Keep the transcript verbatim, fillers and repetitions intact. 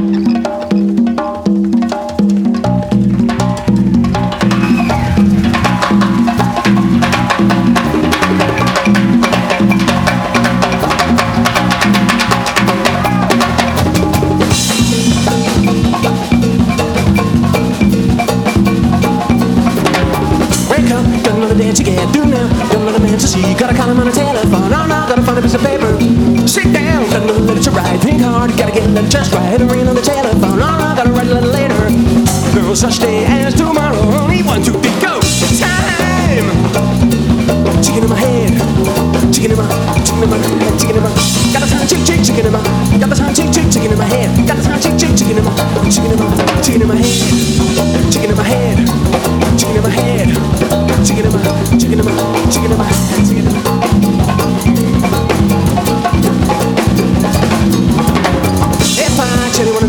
You can't do now. Got another man to see. Gotta call him on the telephone. Oh no, gotta find a piece of paper. Sit down. Got another letter to write. Think hard. Gotta get a letter just right. Ring on the telephone. Oh no, gotta write a letter later. No such day as tomorrow. Only one, two, three, go. Time. Chicken in my head. Chicken in my, chicken in my head. Chicken in my. Got the time, chick, chick, chicken in my. Got the time, chick, chick, chicken in my head. Got the time, chick, chick, chicken in my, chicken in my, chicken in my head.